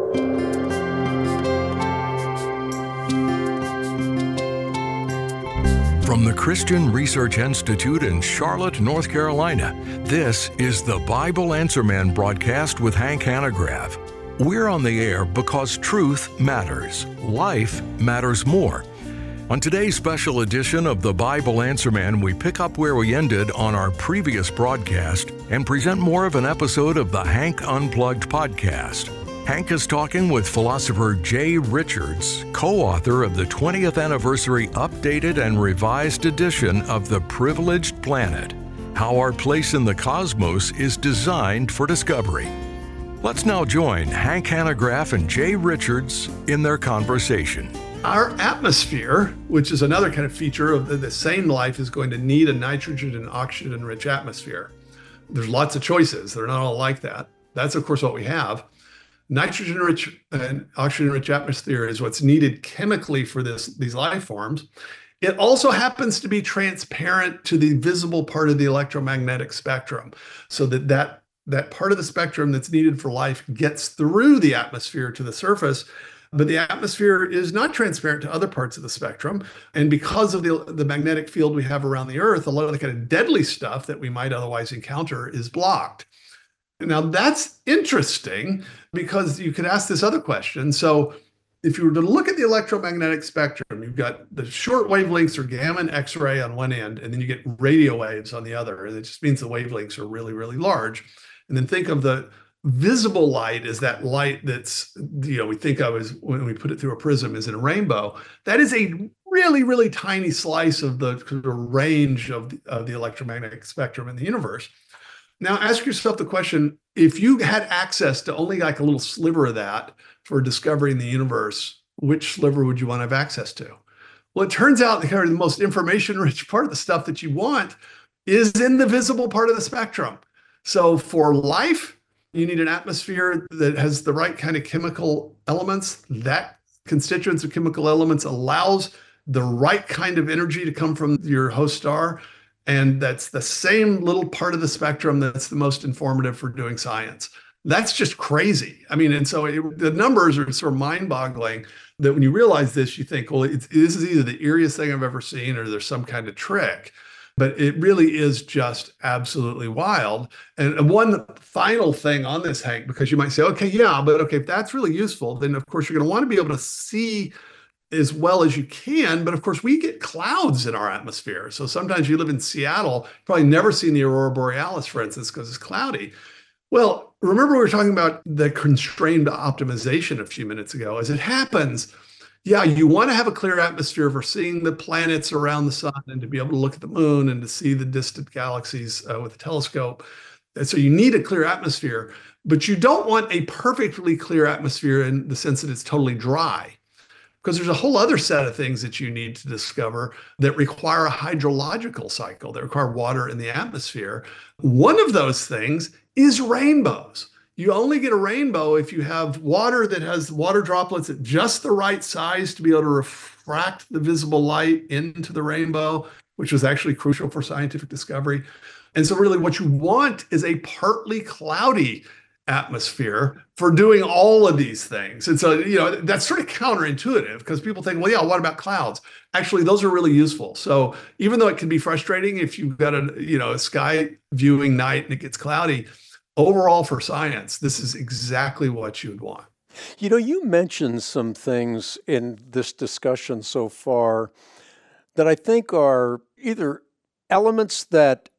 From the Christian Research Institute in Charlotte, North Carolina, this is the Bible Answer Man broadcast with Hank Hanegraaff. We're on the air because truth matters. Life matters more. On today's special edition of the Bible Answer Man, we pick up where we ended on our previous broadcast and present more of an episode of the Hank Unplugged podcast. Hank is talking with philosopher Jay Richards, co-author of the 20th anniversary updated and revised edition of The Privileged Planet, How Our Place in the Cosmos is Designed for Discovery. Let's now join Hank Hanegraaff and Jay Richards in their conversation. Our atmosphere, which is another kind of feature of the same life, is going to need a nitrogen and oxygen-rich atmosphere. There's lots of choices. They're not all like that. That's, of course, what we have. Nitrogen-rich and oxygen-rich atmosphere is what's needed chemically for these life forms. It also happens to be transparent to the visible part of the electromagnetic spectrum, so that part of the spectrum that's needed for life gets through the atmosphere to the surface. But the atmosphere is not transparent to other parts of the spectrum. And because of the magnetic field we have around the Earth, a lot of the kind of deadly stuff that we might otherwise encounter is blocked. Now, that's interesting because you could ask this other question. So if you were to look at the electromagnetic spectrum, you've got the short wavelengths or gamma and X-ray on one end, and then you get radio waves on the other. And it just means the wavelengths are really, really large. And then think of the visible light as that light that's, we think of as when we put it through a prism is in a rainbow. That is a really, really tiny slice of the range of the electromagnetic spectrum in the universe. Now, ask yourself the question, if you had access to only like a little sliver of that for discovering the universe, which sliver would you want to have access to? Well, it turns out the most information-rich part of the stuff that you want is in the visible part of the spectrum. So for life, you need an atmosphere that has the right kind of chemical elements. That constituents of chemical elements allows the right kind of energy to come from your host star. And that's the same little part of the spectrum that's the most informative for doing science. That's just crazy. I mean, and so the numbers are sort of mind-boggling that when you realize this, you think, well, this is either the eeriest thing I've ever seen or there's some kind of trick. But it really is just absolutely wild. And one final thing on this, Hank, because you might say, okay, if that's really useful, then of course you're going to want to be able to see as well as you can. But of course, we get clouds in our atmosphere. So sometimes you live in Seattle, probably never seen the aurora borealis, for instance, because it's cloudy. Well, remember we were talking about the constrained optimization a few minutes ago. As it happens, you want to have a clear atmosphere for seeing the planets around the sun and to be able to look at the moon and to see the distant galaxies with a telescope. And so you need a clear atmosphere, but you don't want a perfectly clear atmosphere in the sense that it's totally dry, because there's a whole other set of things that you need to discover that require a hydrological cycle, that require water in the atmosphere. One of those things is rainbows. You only get a rainbow if you have water that has water droplets at just the right size to be able to refract the visible light into the rainbow, which was actually crucial for scientific discovery. And so really what you want is a partly cloudy atmosphere for doing all of these things. And so, that's sort of counterintuitive because people think, well, what about clouds? Actually, those are really useful. So even though it can be frustrating if you've got a sky viewing night and it gets cloudy, overall for science, this is exactly what you'd want. You mentioned some things in this discussion so far that I think are either elements that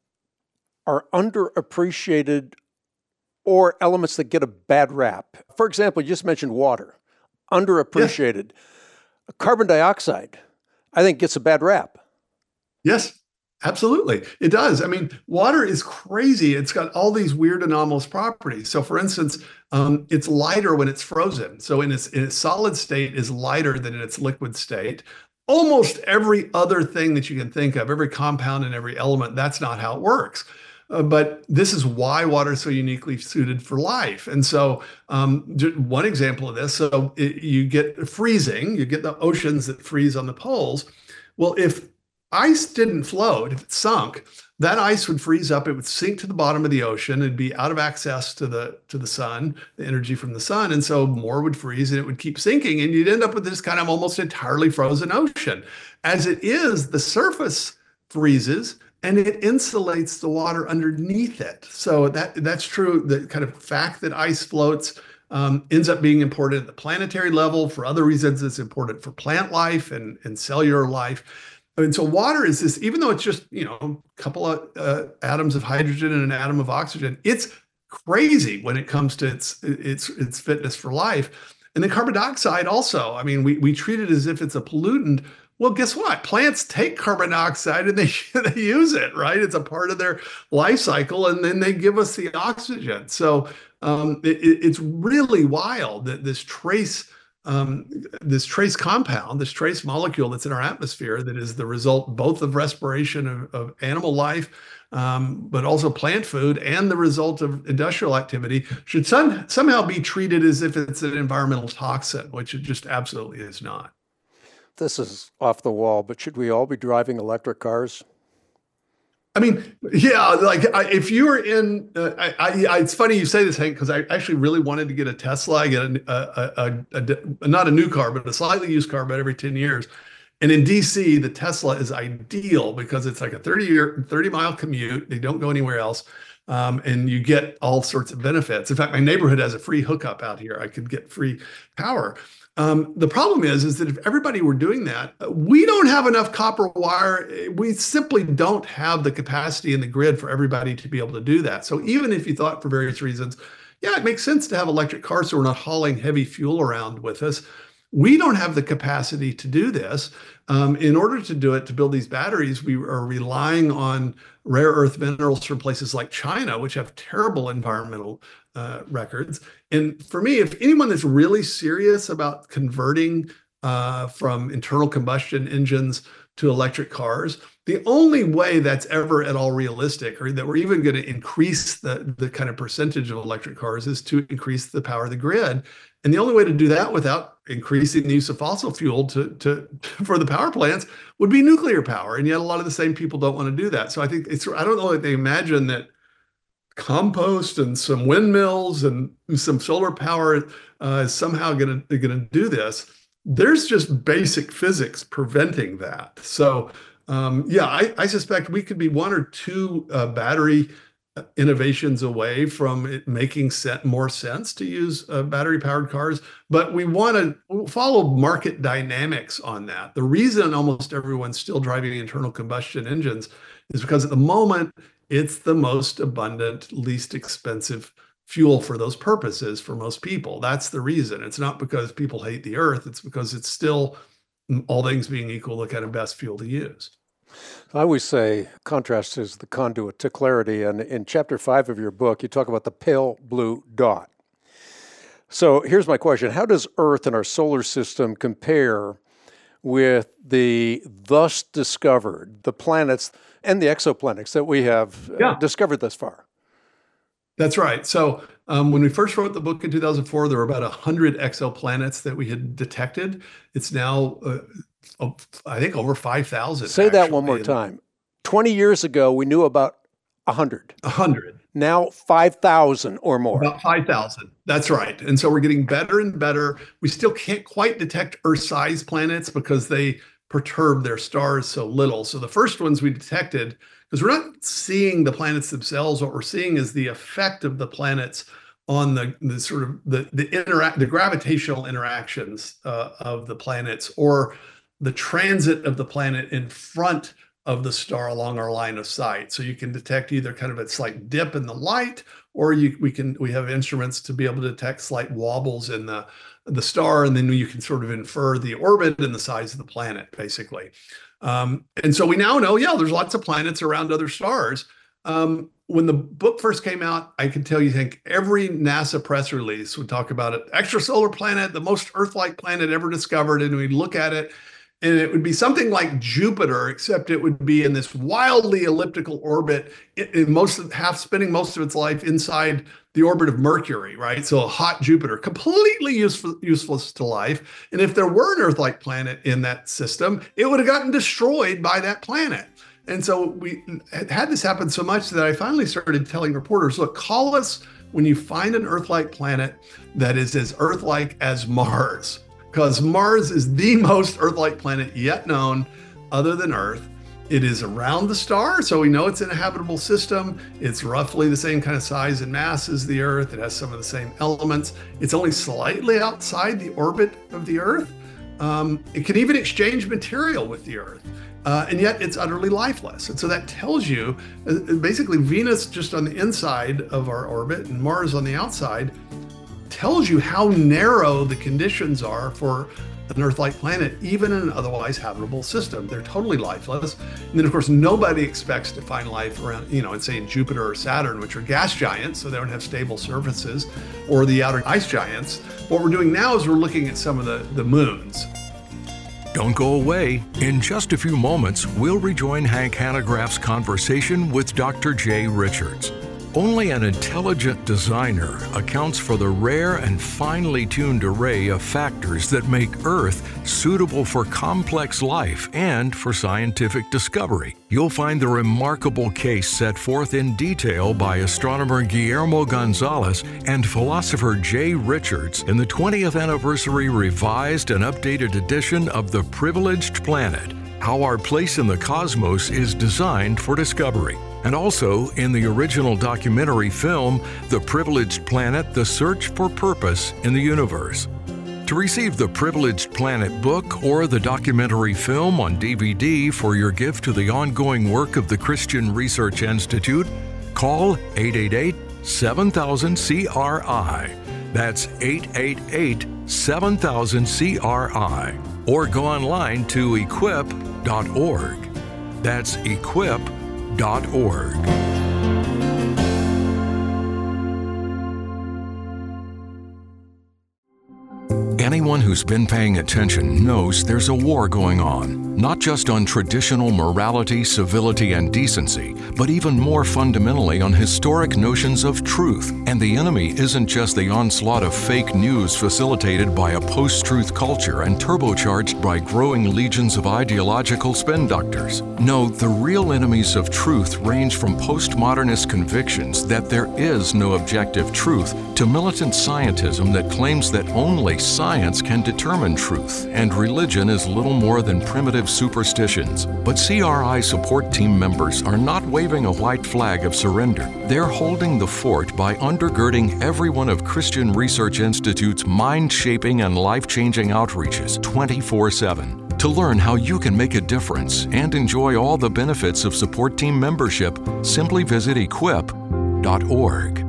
are underappreciated or elements that get a bad rap. For example, you just mentioned water, underappreciated. Yes. Carbon dioxide, I think, gets a bad rap. Yes. Absolutely. It does. I mean, water is crazy. It's got all these weird anomalous properties. So for instance, it's lighter when it's frozen. So in its solid state is lighter than in its liquid state. Almost every other thing that you can think of, every compound and every element, that's not how it works. But this is why water is so uniquely suited for life. And so one example of this, you get freezing, you get the oceans that freeze on the poles. Well, if ice didn't float, if it sunk, that ice would freeze up. It would sink to the bottom of the ocean. It'd be out of access to the sun, the energy from the sun, and so more would freeze, and it would keep sinking, and you'd end up with this kind of almost entirely frozen ocean. As it is, the surface freezes, and it insulates the water underneath it. So that's true. The kind of fact that ice floats ends up being important at the planetary level. For other reasons, it's important for plant life and cellular life. And so water is this, even though it's just, a couple of atoms of hydrogen and an atom of oxygen, it's crazy when it comes to its fitness for life. And then carbon dioxide also, I mean, we treat it as if it's a pollutant. Well, guess what? Plants take carbon dioxide and they use it, right? It's a part of their life cycle, and then they give us the oxygen. So it's really wild that this trace compound, this trace molecule that's in our atmosphere, that is the result both of respiration of animal life, but also plant food, and the result of industrial activity, should somehow be treated as if it's an environmental toxin, which it just absolutely is not. This is off the wall, but should we all be driving electric cars? I mean, yeah, like if you were in, it's funny you say this, Hank, because I actually really wanted to get a Tesla. I get not a new car, but a slightly used car about every 10 years. And in DC, the Tesla is ideal because it's like a 30-mile commute. They don't go anywhere else. And you get all sorts of benefits. In fact, my neighborhood has a free hookup out here. I could get free power. The problem is that if everybody were doing that, we don't have enough copper wire. We simply don't have the capacity in the grid for everybody to be able to do that. So even if you thought for various reasons, yeah, it makes sense to have electric cars so we're not hauling heavy fuel around with us, we don't have the capacity to do this. In order to do it, to build these batteries, we are relying on rare earth minerals from places like China, which have terrible environmental records. And for me, if anyone that's really serious about converting from internal combustion engines to electric cars, the only way that's ever at all realistic, or that we're even going to increase the kind of percentage of electric cars, is to increase the power of the grid. And the only way to do that without increasing the use of fossil fuel for the power plants would be nuclear power. And yet a lot of the same people don't want to do that. So I think I don't know that they imagine that compost and some windmills and some solar power is somehow going to do this. There's just basic physics preventing that. So I suspect we could be one or two battery innovations away from it making more sense to use battery-powered cars, but we want to follow market dynamics on that. The reason almost everyone's still driving internal combustion engines is because at the moment, it's the most abundant, least expensive fuel for those purposes for most people. That's the reason. It's not because people hate the earth. It's because it's still, all things being equal, the kind of best fuel to use. I always say contrast is the conduit to clarity. And in chapter 5 of your book, you talk about the pale blue dot. So here's my question. How does Earth and our solar system compare with the thus discovered, the planets and the exoplanets that we have discovered thus far? That's right. So when we first wrote the book in 2004, there were about 100 exoplanets that we had detected. It's now, I think, over 5,000. Say that one more time. 20 years ago, we knew about 100. 100. Now 5,000 or more. About 5,000. That's right. And so we're getting better and better. We still can't quite detect Earth-sized planets because they perturb their stars so little. So the first ones we detected, because we're not seeing the planets themselves, what we're seeing is the effect of the planets on the sort of the gravitational interactions of the planets, or the transit of the planet in front of the star along our line of sight. So you can detect either kind of a slight dip in the light, or we have instruments to be able to detect slight wobbles in the star, and then you can sort of infer the orbit and the size of the planet, basically. And so we now know, there's lots of planets around other stars. When the book first came out, I can tell you, Hank, every NASA press release would talk about an extrasolar planet, the most Earth-like planet ever discovered, and we'd look at it, And it would be something like Jupiter, except it would be in this wildly elliptical orbit, spending most of its life inside the orbit of Mercury, right? So a hot Jupiter, completely useless to life. And if there were an Earth-like planet in that system, it would have gotten destroyed by that planet. And so we had this happen so much that I finally started telling reporters, look, call us when you find an Earth-like planet that is as Earth-like as Mars. Because Mars is the most Earth-like planet yet known other than Earth. It is around the star, so we know it's in a habitable system. It's roughly the same kind of size and mass as the Earth. It has some of the same elements. It's only slightly outside the orbit of the Earth. It can even exchange material with the Earth. And yet it's utterly lifeless. And so that tells you, basically Venus just on the inside of our orbit and Mars on the outside, tells you how narrow the conditions are for an Earth-like planet, even in an otherwise habitable system. They're totally lifeless. And then, of course, nobody expects to find life around, say in Jupiter or Saturn, which are gas giants, so they don't have stable surfaces, or the outer ice giants. What we're doing now is we're looking at some of the moons. Don't go away. In just a few moments, we'll rejoin Hank Hanegraaff's conversation with Dr. Jay Richards. Only an intelligent designer accounts for the rare and finely tuned array of factors that make Earth suitable for complex life and for scientific discovery. You'll find the remarkable case set forth in detail by astronomer Guillermo Gonzalez and philosopher Jay Richards in the 20th anniversary revised and updated edition of The Privileged Planet: How Our Place in the Cosmos is Designed for Discovery. And also in the original documentary film, The Privileged Planet: The Search for Purpose in the Universe. To receive the Privileged Planet book or the documentary film on DVD for your gift to the ongoing work of the Christian Research Institute, call 888-7000-CRI. That's 888-7000-CRI. Or go online to equip.org. That's equip.org. Anyone who's been paying attention knows there's a war going on, not just on traditional morality, civility, and decency, but even more fundamentally on historic notions of truth. And the enemy isn't just the onslaught of fake news facilitated by a post-truth culture and turbocharged by growing legions of ideological spin doctors. No, the real enemies of truth range from postmodernist convictions that there is no objective truth to militant scientism that claims that only science can determine truth, and religion is little more than primitive superstitions. But CRI support team members are not waving a white flag of surrender. They're holding the fort by undergirding every one of Christian Research Institute's mind-shaping and life-changing outreaches 24/7. To learn how you can make a difference and enjoy all the benefits of support team membership, simply visit equip.org.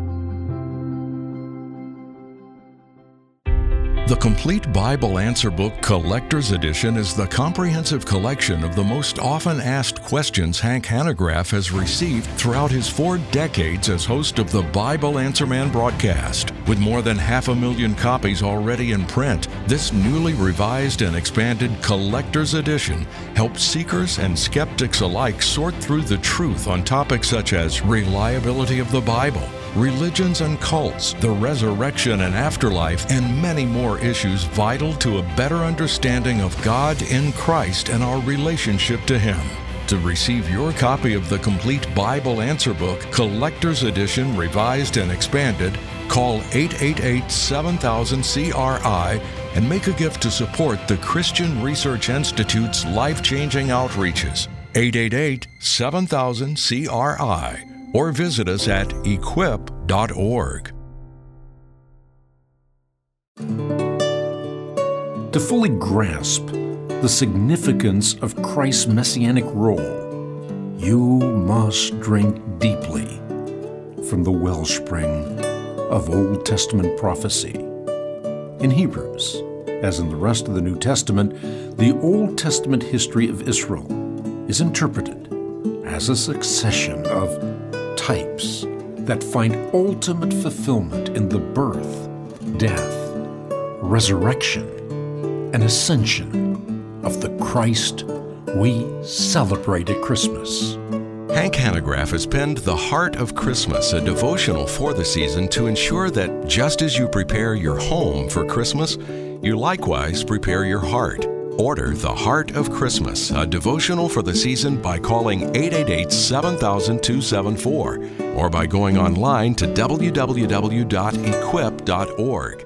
The Complete Bible Answer Book Collector's Edition is the comprehensive collection of the most often asked questions Hank Hanegraaff has received throughout his 4 decades as host of the Bible Answer Man broadcast. With more than 500,000 copies already in print, this newly revised and expanded Collector's Edition helps seekers and skeptics alike sort through the truth on topics such as reliability of the Bible, religions and cults, the resurrection and afterlife, and many more issues vital to a better understanding of God in Christ and our relationship to Him. To receive your copy of the Complete Bible Answer Book, Collector's Edition, Revised and Expanded, call 888-7000-CRI and make a gift to support the Christian Research Institute's life-changing outreaches. 888-7000-CRI. Or visit us at equip.org. To fully grasp the significance of Christ's messianic role, you must drink deeply from the wellspring of Old Testament prophecy. In Hebrews, as in the rest of the New Testament, the Old Testament history of Israel is interpreted as a succession of types that find ultimate fulfillment in the birth, death, resurrection, and ascension of the Christ we celebrate at Christmas. Hank Hanegraaff has penned The Heart of Christmas, a devotional for the season to ensure that just as you prepare your home for Christmas, you likewise prepare your heart. Order The Heart of Christmas, a devotional for the season by calling 888-7000-274 or by going online to www.equip.org.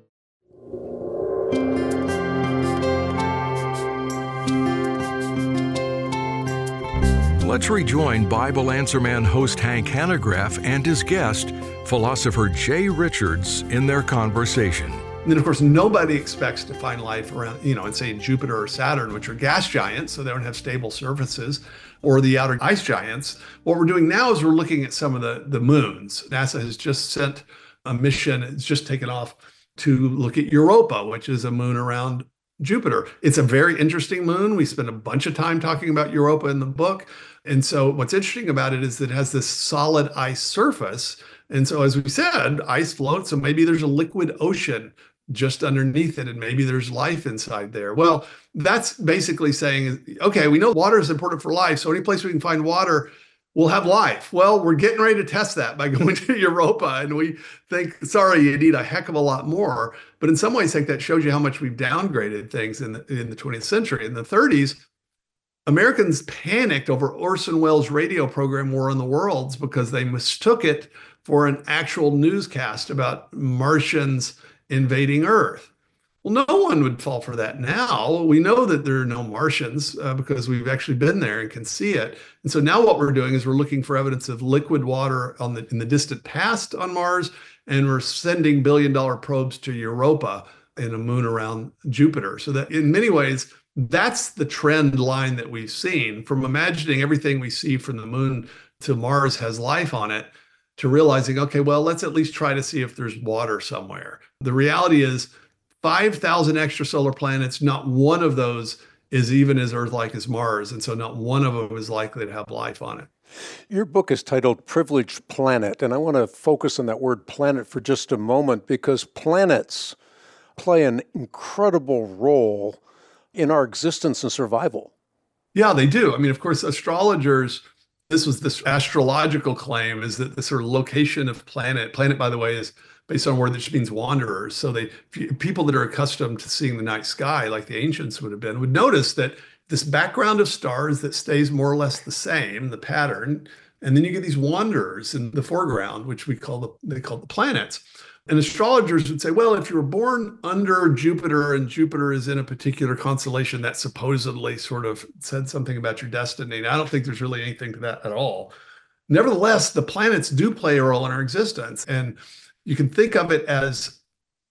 Let's rejoin Bible Answer Man host Hank Hanegraaff and his guest, philosopher Jay Richards, in their conversation. And then, of course, nobody expects to find life around, in, say, Jupiter or Saturn, which are gas giants, so they don't have stable surfaces, or the outer ice giants. What we're doing now is we're looking at some of the moons. NASA has just sent a mission, it's just taken off, to look at Europa, which is a moon around Jupiter. It's a very interesting moon. We spend a bunch of time talking about Europa in the book. And so what's interesting about it is that it has this solid ice surface. And so, as we said, ice floats, so maybe there's a liquid ocean just underneath it, and maybe there's life inside there. Well, that's basically saying, okay, we know water is important for life, so any place we can find water, we'll have life. Well, we're getting ready to test that by going to Europa, and we think, sorry, you need a heck of a lot more. But in some ways, I think that shows you how much we've downgraded things in the 20th century. In the 30s, Americans panicked over Orson Welles' radio program, War in the Worlds, because they mistook it for an actual newscast about Martians invading Earth. Well, no one would fall for that now. We know that there are no Martians because we've actually been there and can see it. And so now what we're doing is we're looking for evidence of liquid water in the distant past on Mars, and we're sending billion-dollar probes to Europa and a moon around Jupiter. So that in many ways, that's the trend line that we've seen, from imagining everything we see from the moon to Mars has life on it, to realizing, okay, well, let's at least try to see if there's water somewhere. The reality is 5,000 extrasolar planets, not one of those is even as Earth-like as Mars. And so not one of them is likely to have life on it. Your book is titled Privileged Planet, and I want to focus on that word planet for just a moment, because planets play an incredible role in our existence and survival. Yeah, they do. I mean, of course, astrologers, this astrological claim is that the sort of location of planet, by the way, is based on a word that just means wanderers. So people that are accustomed to seeing the night sky, like the ancients would have been, would notice that this background of stars that stays more or less the same, the pattern, and then you get these wanderers in the foreground, which they call the planets. And astrologers would say, well, if you were born under Jupiter and Jupiter is in a particular constellation, that supposedly sort of said something about your destiny. And I don't think there's really anything to that at all. Nevertheless, the planets do play a role in our existence. And you can think of it as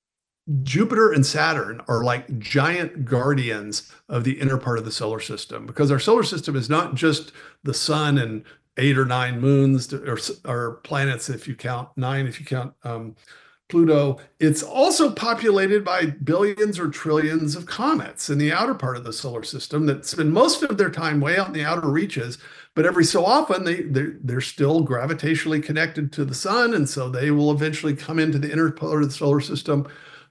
Jupiter and Saturn are like giant guardians of the inner part of the solar system, because our solar system is not just the sun and 8 or 9 moons or planets, if you count 9, if you count Pluto. It's also populated by billions or trillions of comets in the outer part of the solar system that spend most of their time way out in the outer reaches. But every so often, they're still gravitationally connected to the sun, and so they will eventually come into the inner part of the solar system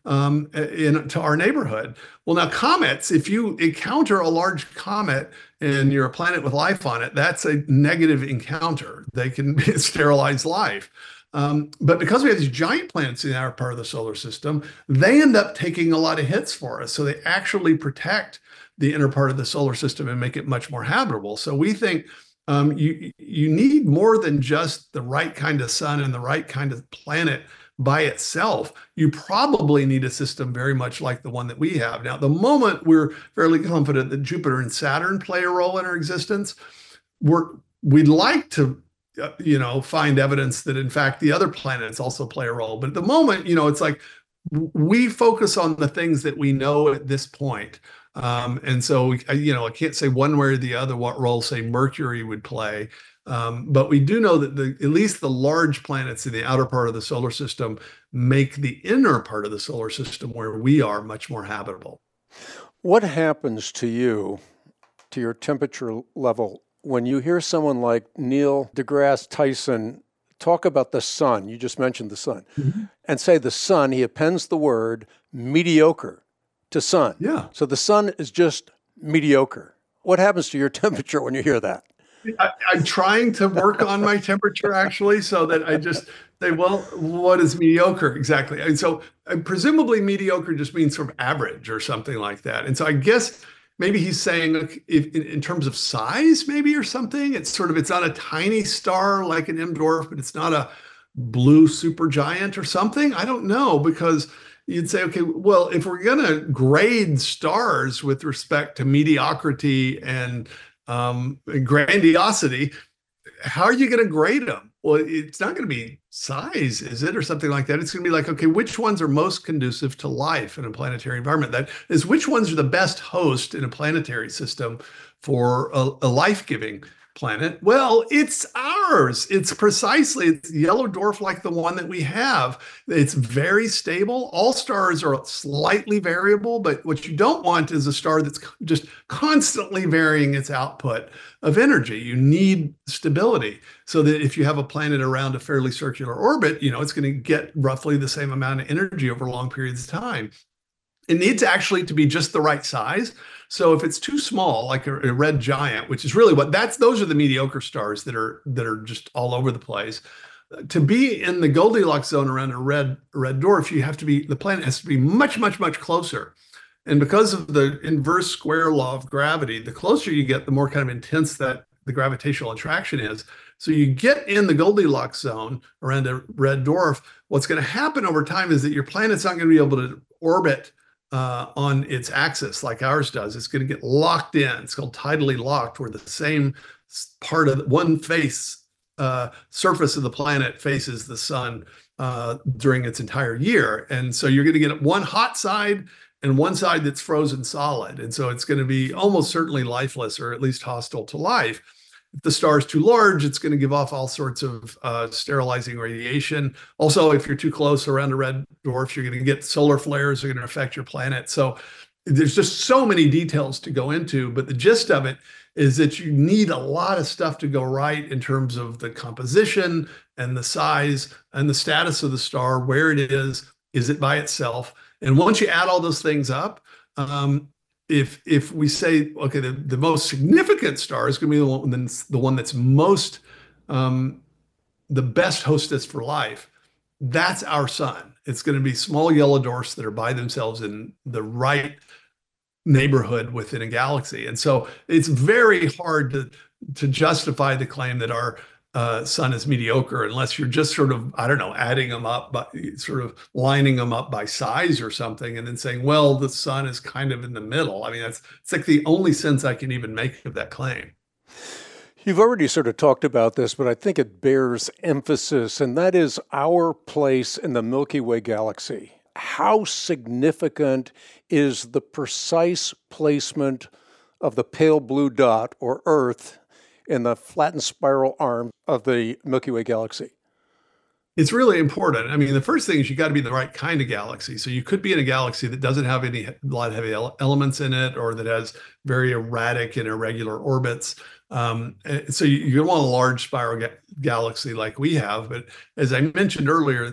to our neighborhood. Well, now comets, if you encounter a large comet and you're a planet with life on it, that's a negative encounter. They can sterilize life. But because we have these giant planets in our part of the solar system, they end up taking a lot of hits for us. So they actually protect the inner part of the solar system and make it much more habitable. So we think you need more than just the right kind of sun and the right kind of planet by itself. You probably need a system very much like the one that we have. Now, at the moment, we're fairly confident that Jupiter and Saturn play a role in our existence. We'd like to find evidence that, in fact, the other planets also play a role. But at the moment, it's like we focus on the things that we know at this point. And so, I can't say one way or the other what role, say, Mercury would play. But we do know that at least the large planets in the outer part of the solar system make the inner part of the solar system where we are much more habitable. What happens to you, to your temperature level, when you hear someone like Neil deGrasse Tyson talk about the sun? You just mentioned the sun, and say the sun, he appends the word mediocre to sun. Yeah. So the sun is just mediocre. What happens to your temperature when you hear that? I'm trying to work on my temperature actually, so that I just say, well, what is mediocre exactly? And so presumably mediocre just means sort of average or something like that. And so I guess maybe he's saying, like, if, in terms of size, maybe, or something, it's not a tiny star like an M dwarf, but it's not a blue supergiant or something. I don't know, because you'd say, okay, well, if we're going to grade stars with respect to mediocrity and grandiosity, how are you going to grade them? Well, it's not going to be size, is it, or something like that? It's going to be like, okay, which ones are most conducive to life in a planetary environment? That is, which ones are the best host in a planetary system for a life-giving planet? Well, it's ours. It's yellow dwarf like the one that we have. It's very stable. All stars are slightly variable, but what you don't want is a star that's just constantly varying its output of energy. You need stability, so that if you have a planet around a fairly circular orbit, it's going to get roughly the same amount of energy over long periods of time. It needs actually to be just the right size. So if it's too small, like a red giant, which is really those are the mediocre stars that are just all over the place. To be in the Goldilocks zone around a red dwarf, the planet has to be much, much, much closer. And because of the inverse square law of gravity, the closer you get, the more kind of intense that the gravitational attraction is. So you get in the Goldilocks zone around a red dwarf, what's going to happen over time is that your planet's not going to be able to orbit on its axis like ours does. It's going to get locked in. It's called tidally locked, where the same part of one surface of the planet faces the sun during its entire year. And so you're going to get one hot side and one side that's frozen solid. And so it's going to be almost certainly lifeless, or at least hostile to life. If the star is too large, it's going to give off all sorts of sterilizing radiation. Also, if you're too close around a red dwarf, you're going to get solar flares that are going to affect your planet. So there's just so many details to go into, but the gist of it is that you need a lot of stuff to go right in terms of the composition and the size and the status of the star, where it is it by itself? And once you add all those things up, if we say, okay, the most significant star is going to be the one that's most the best hostess for life, that's our sun. It's going to be small yellow dwarfs that are by themselves in the right neighborhood within a galaxy. And so it's very hard to justify the claim that our sun is mediocre, unless you're just sort of, I don't know, adding them up, but sort of lining them up by size or something, and then saying, well, the sun is kind of in the middle. I mean, it's like the only sense I can even make of that claim. You've already sort of talked about this, but I think it bears emphasis, and that is our place in the Milky Way galaxy. How significant is the precise placement of the pale blue dot, or Earth, in the flattened spiral arm of the Milky Way galaxy? It's really important. I mean, the first thing is you got to be in the right kind of galaxy. So you could be in a galaxy that doesn't have a lot of heavy elements in it, or that has very erratic and irregular orbits. So you want a large spiral galaxy like we have. But as I mentioned earlier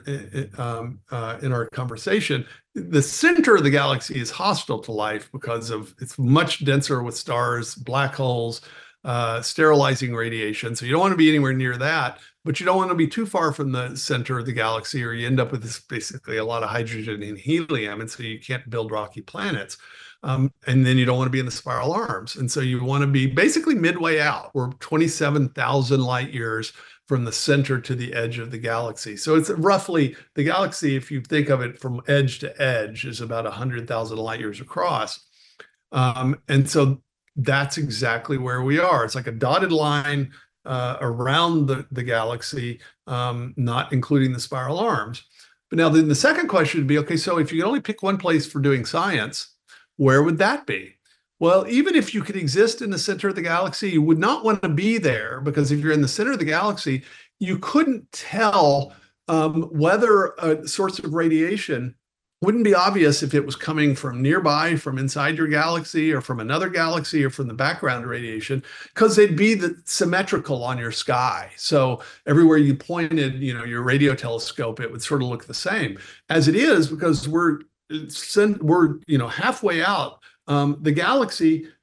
in our conversation, the center of the galaxy is hostile to life because it's much denser with stars, black holes, sterilizing radiation. So you don't want to be anywhere near that, but you don't want to be too far from the center of the galaxy, or you end up with basically a lot of hydrogen and helium, and so you can't build rocky planets. And then you don't want to be in the spiral arms. And so you want to be basically midway out. We're 27,000 light years from the center to the edge of the galaxy. So it's roughly, the galaxy, if you think of it from edge to edge, is about 100,000 light years across. And so that's exactly where we are. It's like a dotted line around the galaxy, not including the spiral arms. But now then the second question would be, okay, so if you could only pick one place for doing science, where would that be? Well, even if you could exist in the center of the galaxy, you would not want to be there, because if you're in the center of the galaxy, you couldn't tell whether a source of radiation wouldn't be obvious if it was coming from nearby, from inside your galaxy, or from another galaxy, or from the background radiation, because they'd be symmetrical on your sky. So everywhere you pointed, your radio telescope, it would sort of look the same. As it is, because we're halfway out, the galaxy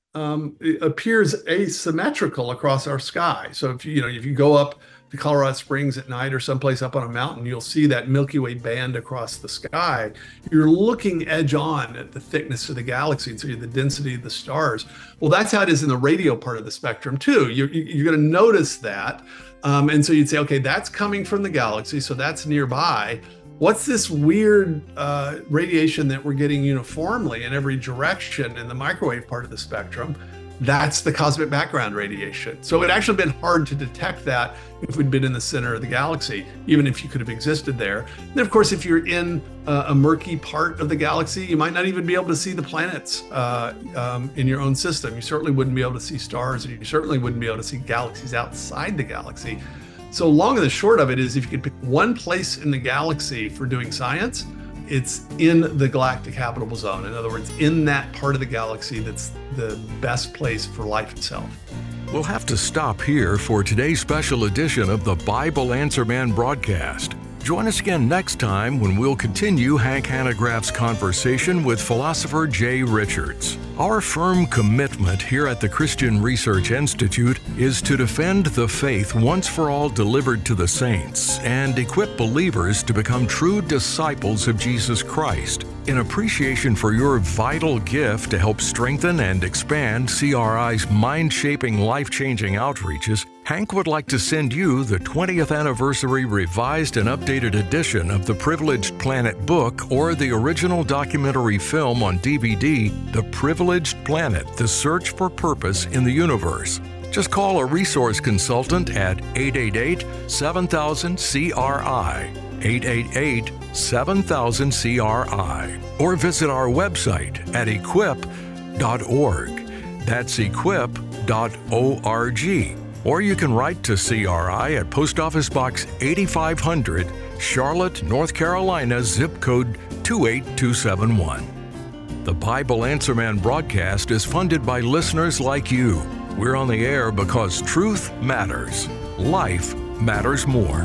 it appears asymmetrical across our sky. So if you go up to Colorado Springs at night or someplace up on a mountain, you'll see that Milky Way band across the sky. You're looking edge on at the thickness of the galaxy, and so the density of the stars. Well, that's how it is in the radio part of the spectrum too. You're going to notice that. And so you'd say, okay, that's coming from the galaxy, so that's nearby. What's this weird radiation that we're getting uniformly in every direction in the microwave part of the spectrum? That's the cosmic background radiation. So it actually been hard to detect that if we'd been in the center of the galaxy, even if you could have existed there. And of course, if you're in a murky part of the galaxy, you might not even be able to see the planets in your own system. You certainly wouldn't be able to see stars, and you certainly wouldn't be able to see galaxies outside the galaxy. So long and the short of it is, if you could pick one place in the galaxy for doing science, it's in the galactic habitable zone. In other words, in that part of the galaxy that's the best place for life itself. We'll have to stop here for today's special edition of the Bible Answer Man broadcast. Join us again next time when we'll continue Hank Hanegraaff's conversation with philosopher Jay Richards. Our firm commitment here at the Christian Research Institute is to defend the faith once for all delivered to the saints and equip believers to become true disciples of Jesus Christ. In appreciation for your vital gift to help strengthen and expand CRI's mind-shaping, life-changing outreaches, Hank would like to send you the 20th anniversary revised and updated edition of the Privileged Planet book or the original documentary film on DVD, The Privileged Planet: The Search for Purpose in the Universe. Just call a resource consultant at 888-7000-CRI, 888-7000-CRI, or visit our website at equip.org. That's equip.org. Or you can write to CRI at Post Office Box 8500, Charlotte, North Carolina, zip code 28271. The Bible Answer Man broadcast is funded by listeners like you. We're on the air because truth matters. Life matters more.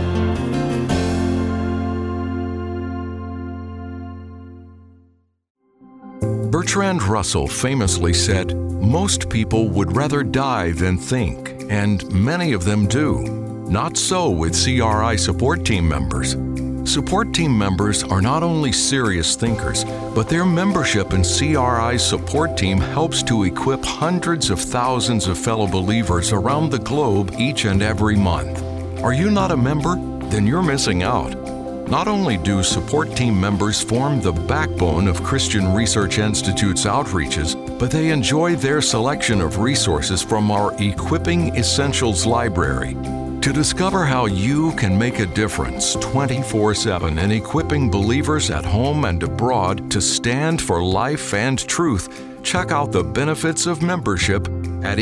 Bertrand Russell famously said, "Most people would rather die than think, and many of them do. Not so with CRI support team members. Support team members are not only serious thinkers, but their membership in CRI's support team helps to equip hundreds of thousands of fellow believers around the globe each and every month. Are you not a member? Then you're missing out. Not only do support team members form the backbone of Christian Research Institute's outreaches, but they enjoy their selection of resources from our Equipping Essentials library. To discover how you can make a difference 24/7 in equipping believers at home and abroad to stand for life and truth, check out the benefits of membership at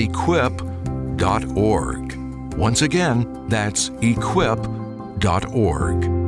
equip.org. Once again, that's equip.org.